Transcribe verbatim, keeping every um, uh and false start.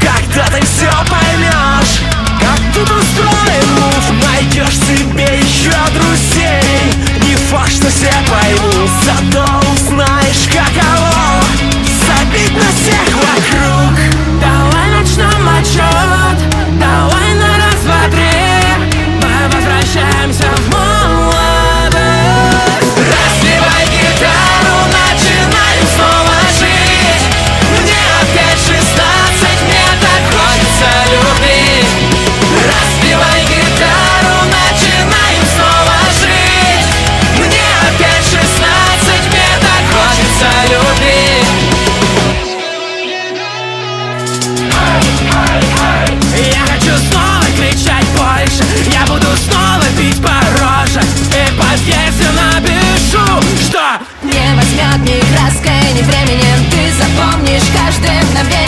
когда ты все поймешь, как тут устроен мув. Найдешь себе еще друзей, не факт, что все поймут, зато узнаешь, каково забить на всех вокруг. Давай начнем отчет, давай на раз, два, три, мы возвращаемся в молодость. Разбивай гитару, начинаем снова жить. Мне опять шестнадцать, мне так хочется любить. Разбивай гитару, начинаем снова жить. Мне опять шестнадцать, мне так хочется любить. Я хочу снова кричать больше, я буду снова бить по роже, и в подъезде напишу, что не возьмет ни краской, ни временем. Ты запомнишь каждое мгновение.